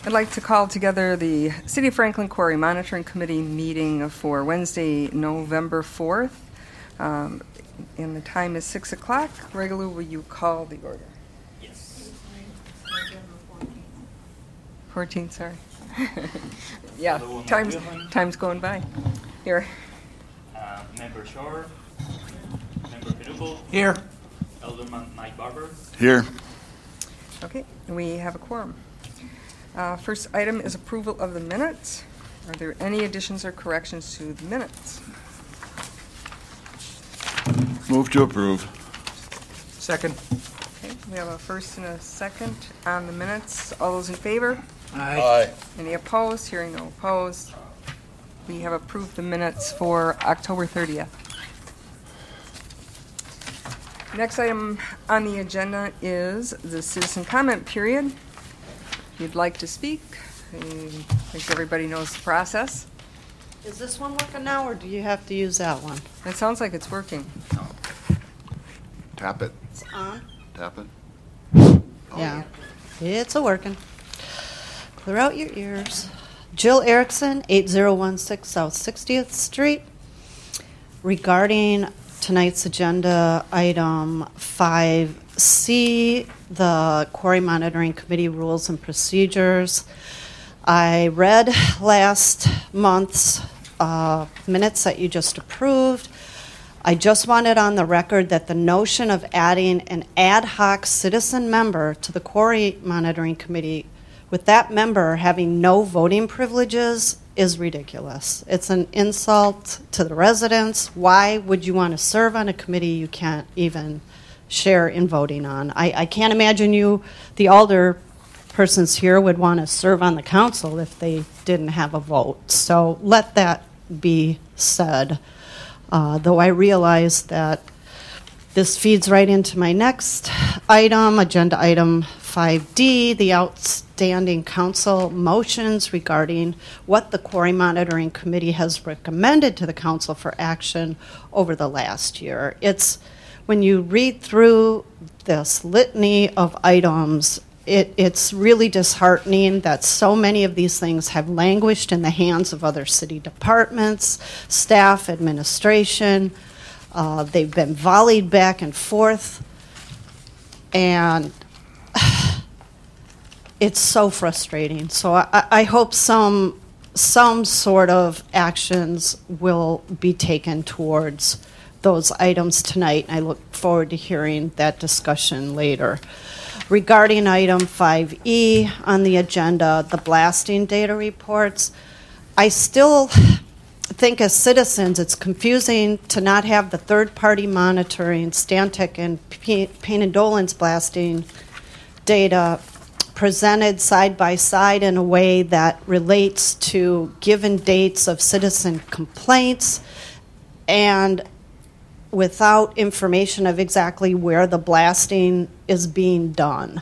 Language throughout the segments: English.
I'd like to call together the City of Franklin Quarry Monitoring Committee meeting for Wednesday, November 4th. And the time is 6 o'clock. Regula, will you call the order? Yes. 14th, sorry. Yeah, time's going by. Here. Member Shore. Member Penuble. Here. Alderman Mike Barber. Here. Okay, we have a quorum. First item is approval of the minutes. Are there any additions or corrections to the minutes? Move to approve. Second. Okay, we have a first and a second on the minutes. All those in favor? Aye. Any opposed? Hearing no opposed. We have approved the minutes for October 30th. Next item on the agenda is the citizen comment period. If you'd like to speak, I think everybody knows the process. Is this one working now, or do you have to use that one? It sounds like it's working. Tap it. It's on? Tap it. Yeah. It's a-working. Clear out your ears. Jill Erickson, 8016 South 60th Street. Regarding tonight's agenda item 5C, the Quarry Monitoring Committee Rules and Procedures. I read last month's minutes that you just approved. I just wanted on the record that the notion of adding an ad hoc citizen member to the Quarry Monitoring Committee, with that member having no voting privileges, is ridiculous. It's an insult to the residents. Why would you want to serve on a committee you can't even share in voting on? I can't imagine you, the alder persons here, would want to serve on the council if they didn't have a vote. So let that be said. Though I realize that this feeds right into my next item, agenda item 5D, the outstanding council motions regarding what the Quarry Monitoring Committee has recommended to the council for action over the last year. It's, when you read through this litany of items, it's really disheartening that so many of these things have languished in the hands of other city departments, staff, administration. They've been volleyed back and forth, and it's so frustrating. So I hope some sort of actions will be taken towards those items tonight, and I look forward to hearing that discussion later. Regarding item 5E on the agenda, the blasting data reports, I still think as citizens it's confusing to not have the third-party monitoring, Stantec and Payne and Dolan's blasting data presented side by side in a way that relates to given dates of citizen complaints and without information of exactly where the blasting is being done.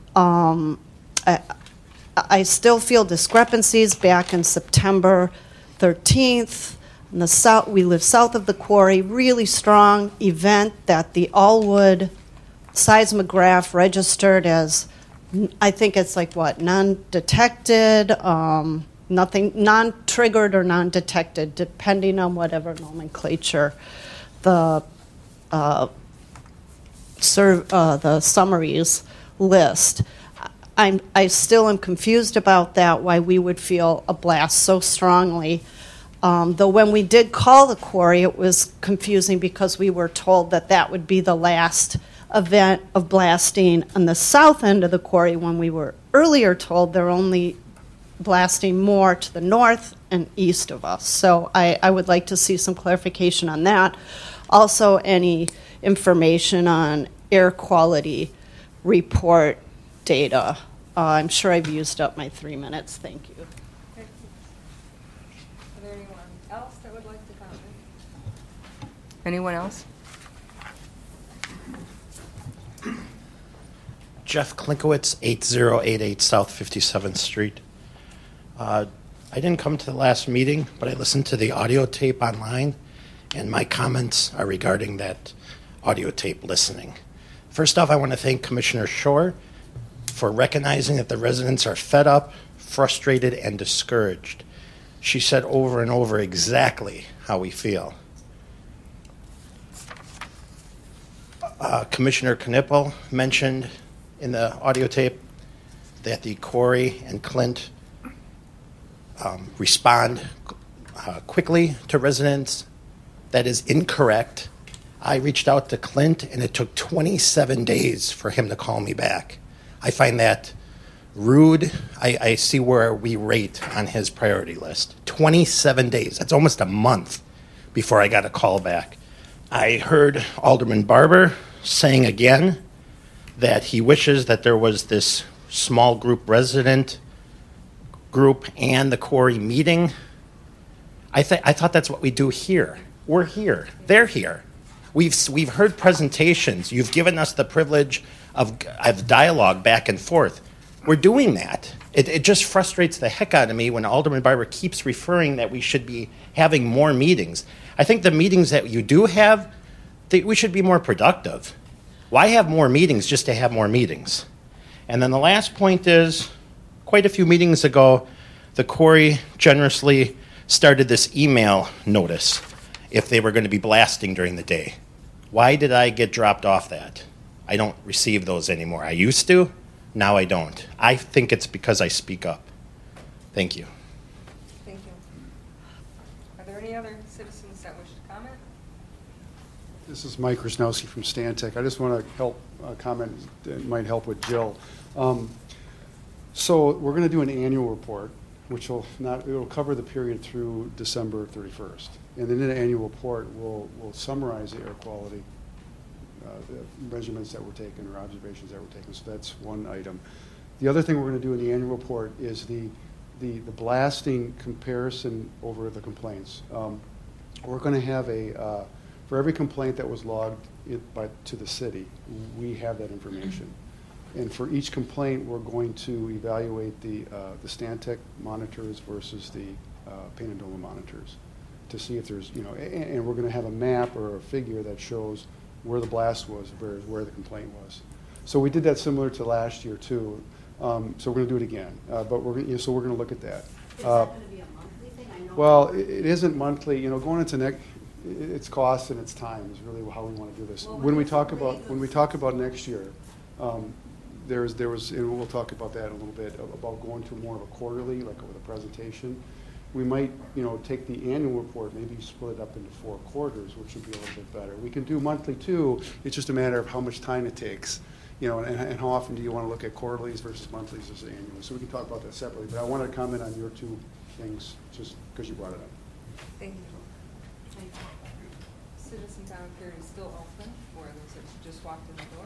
I still feel discrepancies back in September 13th. In the south, we live south of the quarry, really strong event that the Allwood seismograph registered as, I think it's like what, non-detected, nothing, non-triggered or non-detected, depending on whatever nomenclature the summaries list. I still am confused about that, why we would feel a blast so strongly. Though when we did call the quarry, it was confusing because we were told that that would be the last event of blasting on the south end of the quarry, when we were earlier told they're only blasting more to the north and east of us. So I would like to see some clarification on that. Also, any information on air quality report data. I'm sure I've used up my 3 minutes. Thank you. Are there anyone else that would like to comment? Anyone else? Jeff Klinkowitz, 8088 South 57th Street. I didn't come to the last meeting, but I listened to the audio tape online, and my comments are regarding that audio tape listening. First off, I want to thank Commissioner Shore for recognizing that the residents are fed up frustrated and discouraged. She said over and over exactly how we feel. Commissioner Knippel mentioned in the audio tape that the Corey and Clint respond quickly to residents. That is incorrect. I reached out to Clint, and it took 27 days for him to call me back. I find that rude. I see where we rate on his priority list. 27 days. That's almost a month before I got a call back. I heard Alderman Barber saying again that he wishes that there was this small group resident group and the Corey meeting. I thought that's what we do here. We're here. They're here. We've heard presentations. You've given us the privilege of dialogue back and forth. We're doing that. It just frustrates the heck out of me when Alderman Barber keeps referring that we should be having more meetings. I think the meetings that you do have, we should be more productive. Why have more meetings just to have more meetings? And then the last point is, quite a few meetings ago, the Corey generously started this email notice if they were going to be blasting during the day. Why did I get dropped off that? I don't receive those anymore. I used to. Now I don't. I think it's because I speak up. Thank you. Thank you. Are there any other citizens that wish to comment? This is Mike Krasnowski from Stantec. I just want to help comment that might help with Jill. So we're going to do an annual report, which it'll cover the period through December 31st. And then in the annual report, we'll summarize the air quality the measurements that were taken or observations that were taken. So that's one item. The other thing we're going to do in the annual report is the blasting comparison over the complaints. We're going to have for every complaint that was logged to the city, we have that information. And for each complaint, we're going to evaluate the Stantec monitors versus the Paint and Doma monitors to see if there's, and we're going to have a map or a figure that shows where the blast was versus where the complaint was. So we did that similar to last year too. So we're going to do it again. But we're going to look at that. Is that going to be a monthly thing? I know well, it isn't monthly. Going into next, its cost and its time is really how we want to do this. Well, when we talk about next year, there was, and we'll talk about that in a little bit, about going to more of a quarterly, like with a presentation. We might, take the annual report, maybe split it up into 4 quarters, which would be a little bit better. We can do monthly too. It's just a matter of how much time it takes, and how often do you want to look at quarterlies versus monthlies versus annually. So we can talk about that separately. But I wanted to comment on your 2 things just because you brought it up. Thank you. Citizen comment period is still open for those that just walked in the door.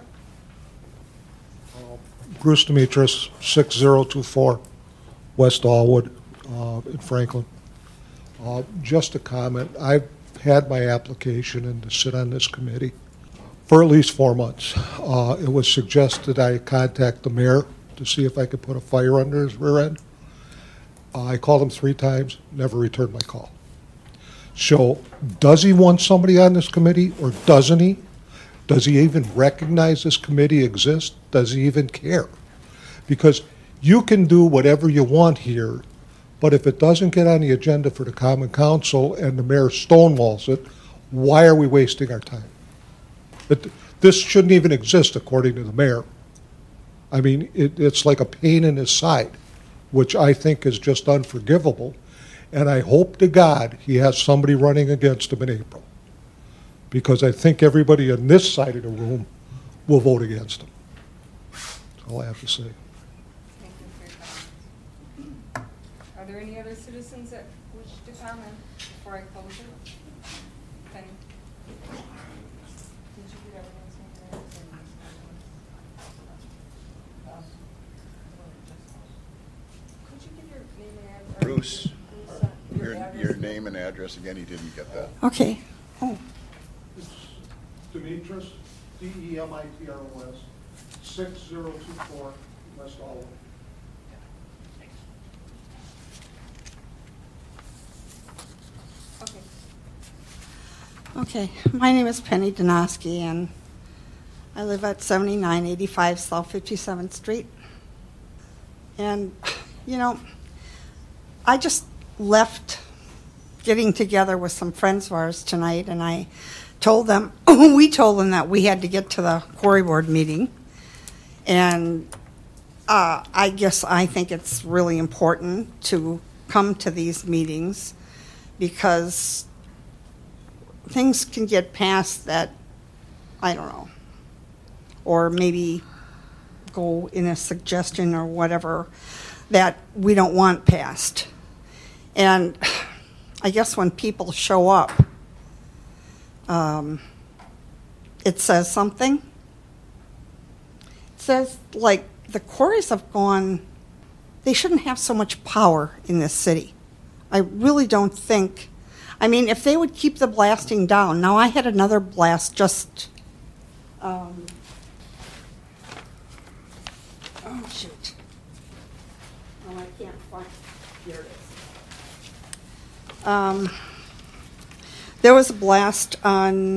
Bruce Demetris, 6024 West Allwood in Franklin. Just a comment. I've had my application in to sit on this committee for at least 4 months. It was suggested I contact the mayor to see if I could put a fire under his rear end. I called him 3 times, never returned my call. So does he want somebody on this committee or doesn't he? Does he even recognize this committee exists? Does he even care? Because you can do whatever you want here, but if it doesn't get on the agenda for the Common Council and the mayor stonewalls it, why are we wasting our time? This shouldn't even exist, according to the mayor. I mean, it's like a pain in his side, which I think is just unforgivable. And I hope to God he has somebody running against him in April, because I think everybody on this side of the room will vote against him. That's all I have to say. Thank you for your comments. Are there any other citizens that wish to comment before I close it? Penny? Did you get everyone's name? Could you give your name and address? Bruce, Your address? your name and address again, he didn't get that. Okay. Oh, Demetris, Demitros, 6024 West Allwood. Okay. okay. My name is Penny Donosky, and I live at 7985 South 57th Street. And You know, I just left getting together with some friends of ours tonight, and I told them, we told them that we had to get to the quarry board meeting. And I think it's really important to come to these meetings because things can get passed that, I don't know, or maybe go in a suggestion or whatever that we don't want passed. And I guess when people show up, it says something. It says, like, the quarries have gone, they shouldn't have so much power in this city. I really don't think, I mean, if they would keep the blasting down. Now, I had another blast just, oh, shoot. Oh, I can't find, here it is. There was a blast on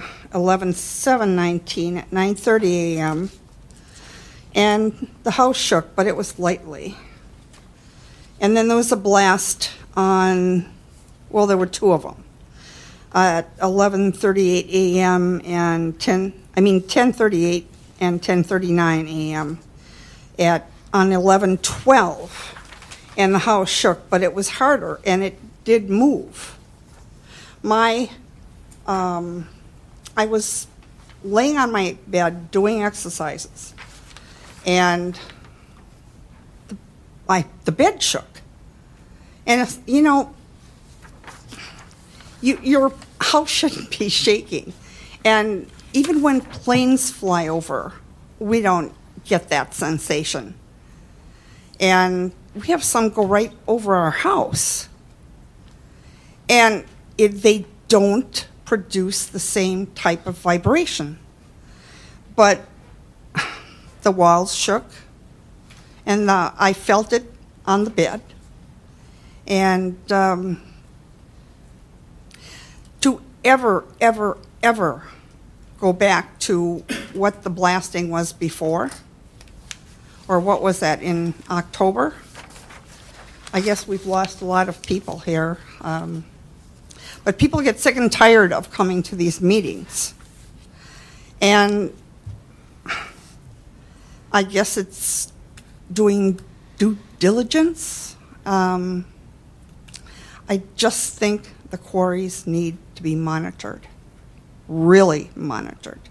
11/7/19 at 9:30 a.m., and the house shook, but it was lightly. And then there was a blast on, well, there were two of them, at 11:38 a.m. and 10:38 and 10:39 a.m. on 11/12, and the house shook, but it was harder, and it did move. I was laying on my bed doing exercises, and the bed shook. And it's, you know, your house shouldn't be shaking. And even when planes fly over, we don't get that sensation. And we have some go right over our house. And they don't produce the same type of vibration. But the walls shook, and I felt it on the bed. And to ever go back to what the blasting was before, or what was that, in October? I guess we've lost a lot of people here. But people get sick and tired of coming to these meetings. And I guess it's doing due diligence. I just think the quarries need to be monitored, really monitored.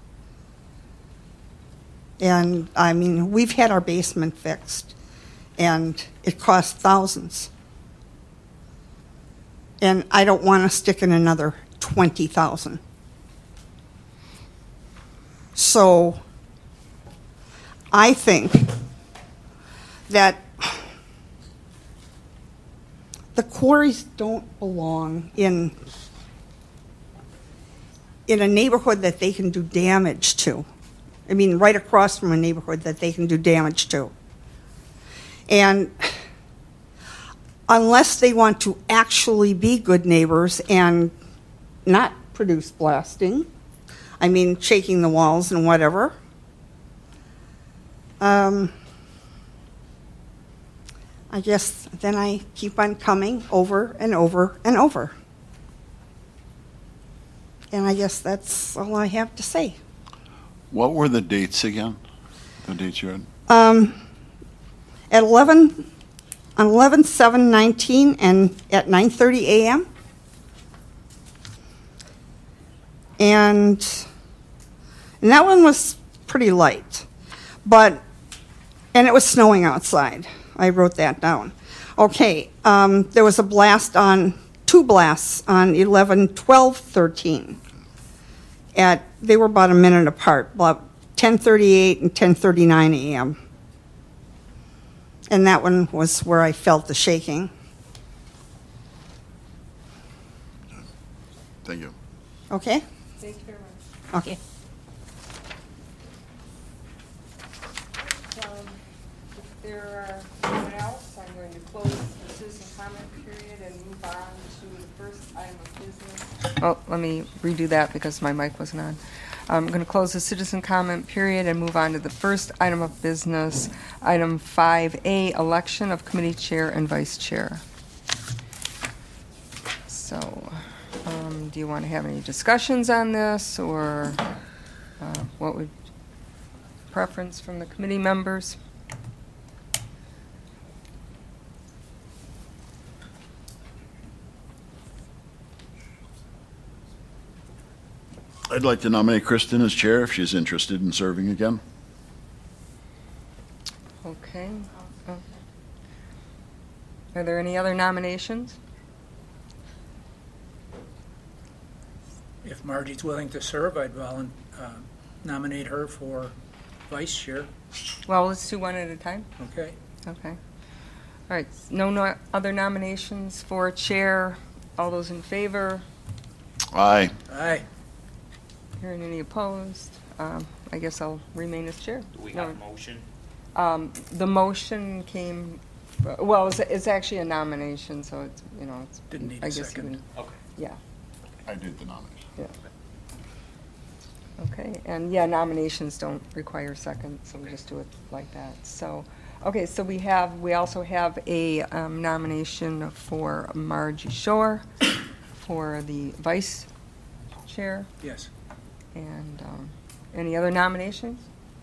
And I mean, we've had our basement fixed, and it cost thousands. And I don't want to stick in another $20,000. So I think that the quarries don't belong in a neighborhood that they can do damage to. I mean, right across from a neighborhood that they can do damage to. And unless they want to actually be good neighbors and not produce blasting, I mean, shaking the walls and whatever, I guess then I keep on coming over and over and over. And I guess that's all I have to say. What were the dates again? The dates you had? At 11/7/19 and at 9:30 a.m. And that one was pretty light, and it was snowing outside. I wrote that down. Okay, there was two blasts on 11/12/13. They were about a minute apart, about 10:38 and 10:39 a.m. And that one was where I felt the shaking. Thank you. Okay? Thank you very much. Okay. If there are no one else, I'm going to close the citizen comment period and move on to the first item of business. Oh, let me redo that because my mic wasn't on. I'm going to close the citizen comment period and move on to the first item of business, item 5A, election of committee chair and vice chair. So, do you want to have any discussions on this, or what would preference from the committee members? I'd like to nominate Kristen as chair if she's interested in serving again. Okay. Are there any other nominations? If Margie's willing to serve, I'd nominate her for vice chair. Well, let's do one at a time. Okay. Okay. All right. No other nominations for chair. All those in favor? Aye. Aye. Hearing any opposed? I guess I'll remain as chair. Do we have a motion? The motion came. Well, it's actually a nomination, so it's it's. Didn't need I a guess second. you can- Okay. Yeah. I did the nomination. Yeah. Okay, and yeah, nominations don't require seconds, so we just do it like that. So, okay, so we also have a nomination for Margie Shore for the vice chair. Yes. And any other nominations?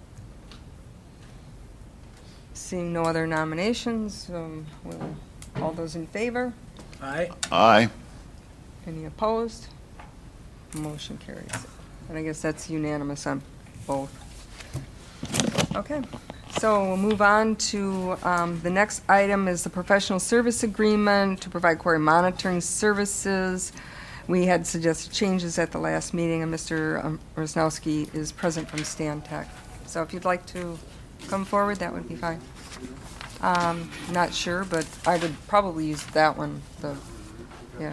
Seeing no other nominations, all those in favor? Aye. Aye. Any opposed? Motion carries. And I guess that's unanimous on both. Okay, so we'll move on to the next item is the professional service agreement to provide quarry monitoring services. We had suggested changes at the last meeting, and Mr. Rosnowski is present from Stantec. So if you'd like to come forward, that would be fine. Not sure, but I would probably use that one, yeah.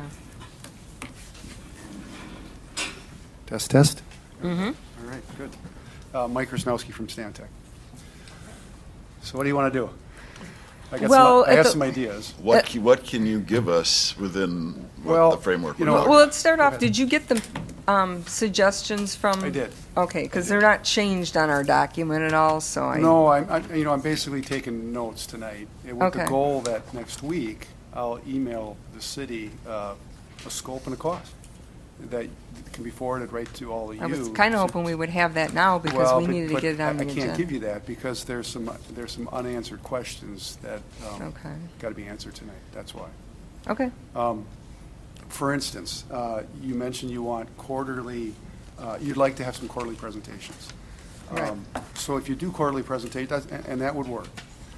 Test? Mm-hmm. All right, good. Mike Rosnowski from Stantec. So what do you want to do? I have some ideas. What can you give us within Well, the framework? you we're know- talking Well, let's start Go off. ahead. Did you get the suggestions from? I did. Okay, because they're not changed on our document at all, so I. No, I'm basically taking notes tonight, and with the Okay. goal that next week, I'll email the city a scope and a cost that can be forwarded right to all of you. I was kind of hoping we would have that now because Well, we needed to but get it on the I agenda. can't give you that because there's some unanswered questions that Okay. got to be answered tonight. That's why. Okay. For instance, you mentioned you want quarterly. You'd like to have some quarterly presentations. Right. So if you do quarterly presentations, and that would work.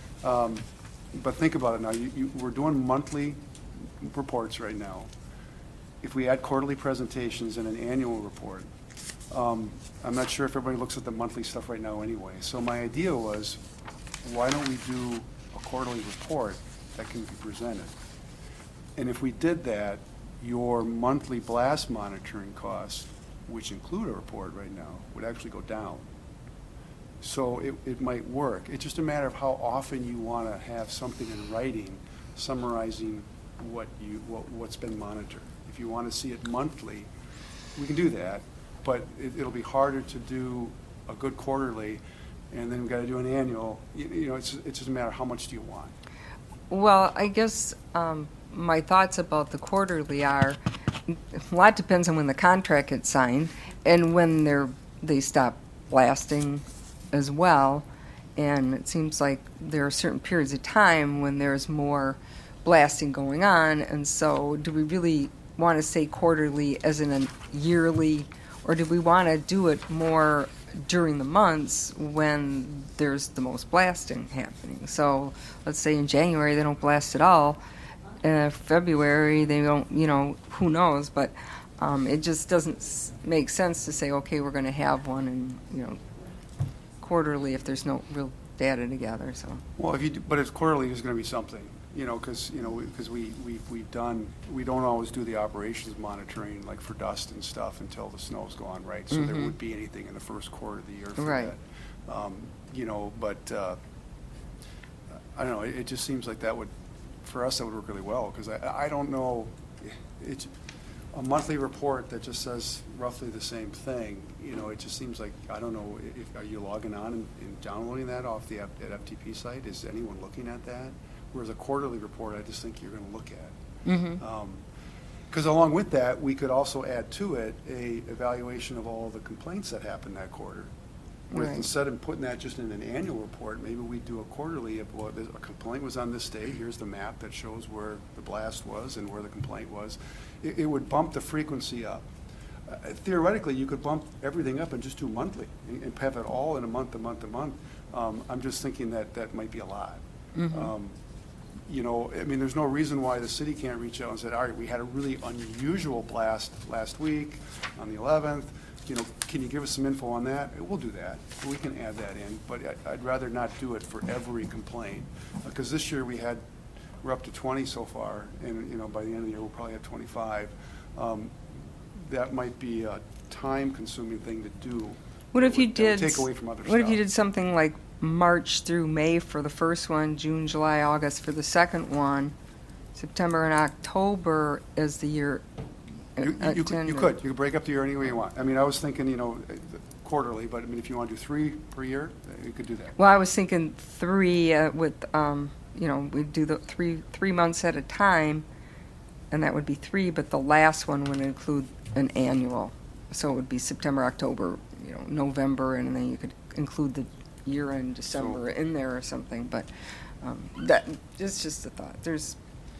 But think about it now. We're doing monthly reports right now. If we add quarterly presentations and an annual report, I'm not sure if everybody looks at the monthly stuff right now anyway. So my idea was, why don't we do a quarterly report that can be presented? And if we did that, your monthly blast monitoring costs, which include a report right now, would actually go down. So it might work. It's just a matter of how often you want to have something in writing summarizing what's been monitored. If you want to see it monthly, we can do that, but it'll be harder to do a good quarterly, and then we've got to do an annual. It's just a matter of how much do you want. Well, I guess my thoughts about the quarterly are, a lot depends on when the contract gets signed and when they stop blasting as well. And it seems like there are certain periods of time when there's more blasting going on. And so do we really want to say quarterly as in a yearly, or do we want to do it more during the months when there's the most blasting happening? So let's say in January they don't blast at all. February they don't, who knows, but it just doesn't make sense to say, okay, we're going to have one and, quarterly if there's no real data together. So. Well, but it's quarterly, there's going to be something, because we don't always do the operations monitoring like for dust and stuff until the snow's gone, right? So there would be anything in the first quarter of the year for Right. that. But I don't know. It just seems like that would, for us, that would work really well because I don't know. a monthly report that just says roughly the same thing, it just seems like, I don't know, are you logging on and downloading that off the at FTP site? Is anyone looking at that? Whereas a quarterly report, I just think you're going to look at. Because along with that, we could also add to it a evaluation of all the complaints that happened that quarter. With, Right. instead of putting that just in an annual report, maybe we do a quarterly of what a complaint was on this day. Here's the map that shows where the blast was and where the complaint was. It would bump the frequency up. Theoretically, you could bump everything up and just do monthly and have it all in a month. I'm just thinking that might be a lot. There's no reason why the city can't reach out and say, all right, we had a really unusual blast last week on the 11th. Can you give us some info on that? We'll do that. We can add that in, but I'd rather not do it for every complaint. Because this year we're up to 20 so far, and by the end of the year we'll probably have 25. That might be a time-consuming thing to do. What if you That would did? take away from other What if you stuff. did something like March through May for the first one, June, July, August for the second one, September and October as the year? You could break up the year any way you want. I was thinking, quarterly, but if you want to do 3 per year, you could do that. Well, I was thinking 3 with, we'd do the three months at a time, and that would be 3, but the last one would include an annual. So it would be September, October, November, and then you could include the year in December in there or something. But that it's just a thought. There's.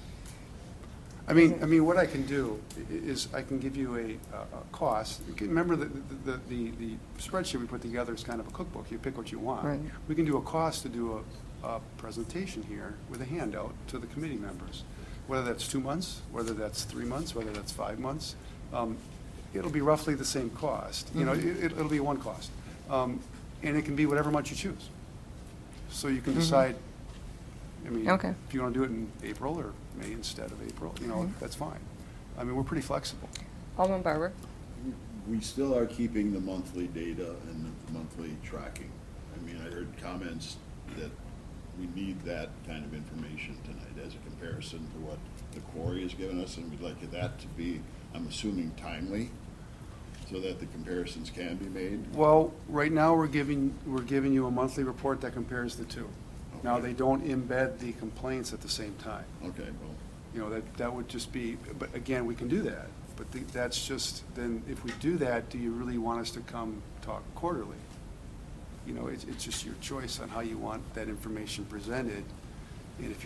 What I can do is I can give you a cost. Remember the spreadsheet we put together is kind of a cookbook. You pick what you want. Right. We can do a cost to do a presentation here with a handout to the committee members. Whether that's 2 months, whether that's 3 months, whether that's 5 months, it'll be roughly the same cost. It'll be one cost, and it can be whatever month you choose. So you can decide. Okay. If you want to do it in April or May instead of April, that's fine. We're pretty flexible. Alderman Barber. We still are keeping the monthly data and the monthly tracking. I heard comments that we need that kind of information tonight as a comparison to what the quarry has given us, and we'd like that to be, I'm assuming, timely, so that the comparisons can be made. Well, right now we're giving you a monthly report that compares the two. Now, they don't embed the complaints at the same time. Okay, well. That would just be, but again, we can do that. But that's just, then if we do that, do you really want us to come talk quarterly? It's just your choice on how you want that information presented. And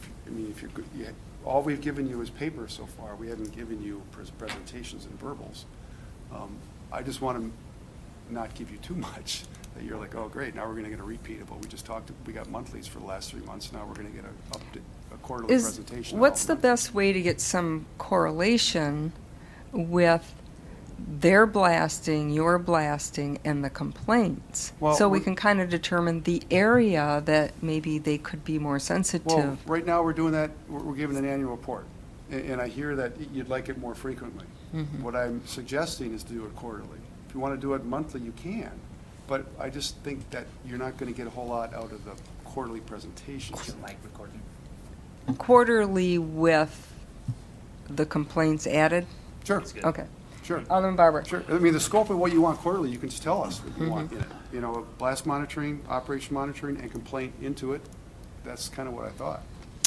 all we've given you is paper so far. We haven't given you presentations and verbals. I just want to not give you too much. That you're like, oh, great, now we're going to get a repeat of what we just talked about. We got monthlies for the last 3 months. Now we're going to get a quarterly presentation. What's the best way to get some correlation with their blasting, your blasting, and the complaints? Well, so we can kind of determine the area that maybe they could be more sensitive. Well, right now we're doing that. We're giving an annual report. And I hear that you'd like it more frequently. Mm-hmm. What I'm suggesting is to do it quarterly. If you want to do it monthly, you can. But I just think that you're not going to get a whole lot out of the quarterly presentations. Quarterly with the complaints added? Sure. Okay. Sure. Alderman Barber. Sure. The scope of what you want quarterly, you can just tell us what you want in it. Blast monitoring, operation monitoring, and complaint into it. That's kind of what I thought.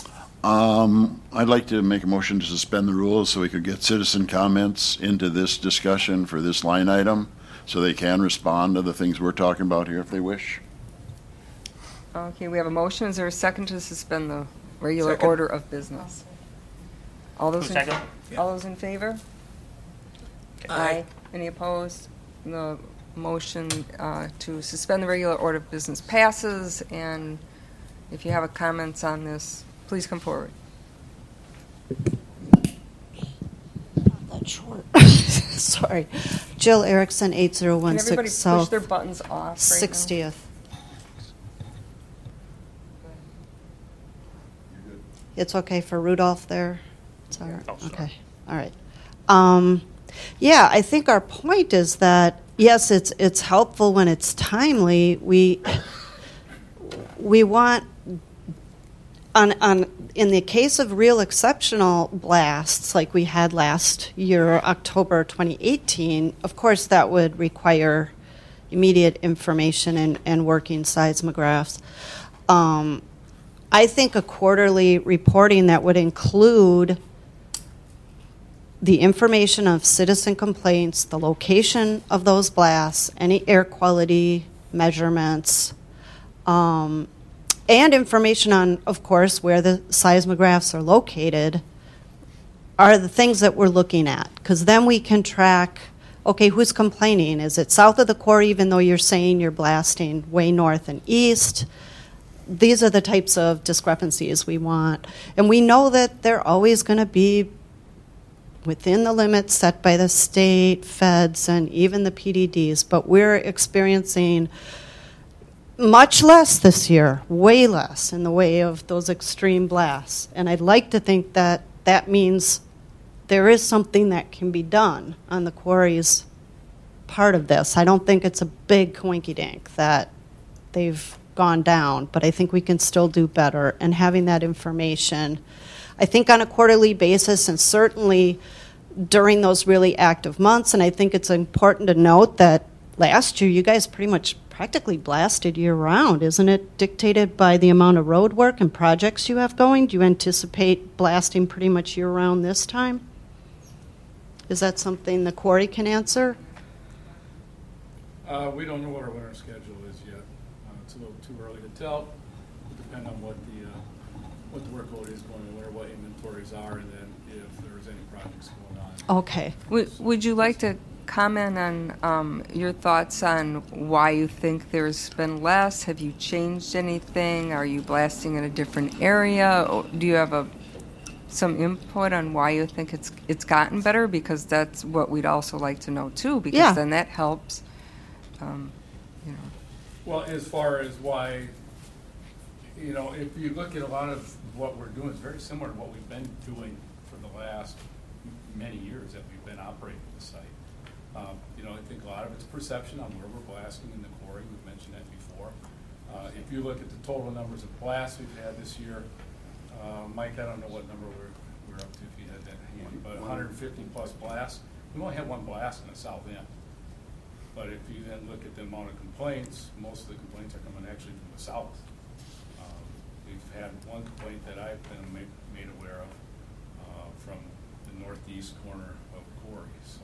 I'd like to make a motion to suspend the rules so we could get citizen comments into this discussion for this line item, so they can respond to the things we're talking about here if they wish. Okay, we have a motion. Is there a second to suspend the regular Second. order of business? All those Second. All those in favor? Aye. Any opposed? The motion to suspend the regular order of business passes, and if you have comments on this, please come forward. That's short. Sorry. Jill Erickson, Can 8016 everybody push South their buttons off right now? 60th. It's okay for Rudolph there? It's all right. Oh, sure. Okay. All right. I think our point is that, yes, it's helpful when it's timely. We want, in the case of real exceptional blasts like we had last year, October 2018, of course that would require immediate information and working seismographs. I think a quarterly reporting that would include the information of citizen complaints, the location of those blasts, any air quality measurements, and information on, of course, where the seismographs are located are the things that we're looking at. Because then we can track, okay, who's complaining? Is it south of the quarry, even though you're saying you're blasting way north and east? These are the types of discrepancies we want. And we know that they're always going to be within the limits set by the state, feds, and even the PDDs, but we're experiencing much less this year, way less in the way of those extreme blasts. And I'd like to think that that means there is something that can be done on the quarry's part of this. I don't think it's a big coinky-dink that they've gone down, but I think we can still do better. And having that information, I think on a quarterly basis, and certainly during those really active months, and I think it's important to note that last year you guys pretty much practically blasted year-round. Isn't it dictated by the amount of road work and projects you have going? Do you anticipate blasting pretty much year-round this time? Is that something the quarry can answer? We don't know what our winter schedule is yet. It's a little too early to tell. It depends on what the workload is going on, what inventories are, and then if there's any projects going on. Okay. Would you like to comment on your thoughts on why you think there's been less? Have you changed anything? Are you blasting in a different area? Or do you have some input on why you think it's gotten better? Because that's what we'd also like to know too. Because then that helps. Well, as far as why, if you look at a lot of what we're doing, it's very similar to what we've been doing for the last many years that we've been operating the site. I think a lot of it's perception on where we're blasting in the quarry. We've mentioned that before. If you look at the total numbers of blasts we've had this year, Mike, I don't know what number we're up to if you had that handy, but 150 plus blasts. We only had one blast in the south end. But if you then look at the amount of complaints, most of the complaints are coming actually from the south. We've had one complaint that I've been made aware of from the northeast corner of the quarry. So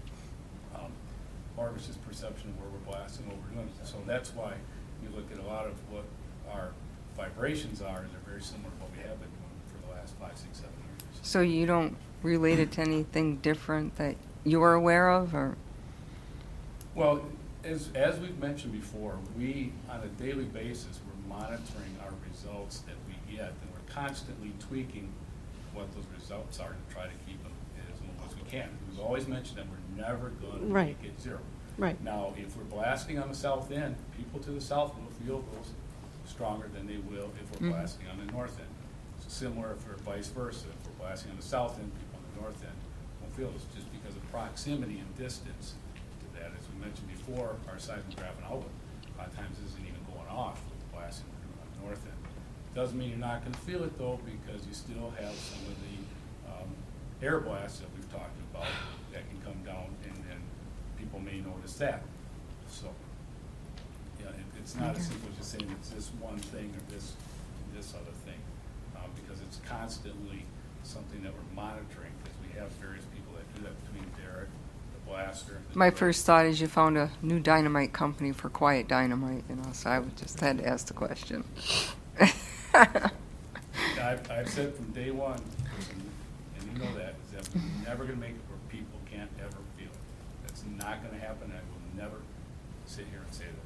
part of it's just perception of where we're blasting, what we're doing. So that's why you look at a lot of what our vibrations are, and they're very similar to what we have been doing for the last 5, 6, 7 years. So you don't relate it to anything different that you're aware of, or? Well, as we've mentioned before, we, on a daily basis, we're monitoring our results that we get, and we're constantly tweaking what those results are to try to keep them as low as we can. We've always mentioned that we're never going to make it zero. Right. Now, if we're blasting on the south end, people to the south will feel those stronger than they will if we're blasting on the north end. It's similar if we're vice versa. If we're blasting on the south end, people on the north end won't feel this just because of proximity and distance to that. As we mentioned before, our seismograph and outlet a lot of times isn't even going off with the blasting we're doing on the north end. Doesn't mean you're not going to feel it though, because you still have some of the air blasts that we've talked about that can come down, and people may notice that. So, it's not as simple as just saying it's this one thing or this other thing, because it's constantly something that we're monitoring, because we have various people that do that between Derek, the blaster. My first thought is you found a new dynamite company for quiet dynamite, so I just had to ask the question. I've said from day one, and you know that, is that we're never going to make it where people can't ever feel it. That's not going to happen. I will never sit here and say that.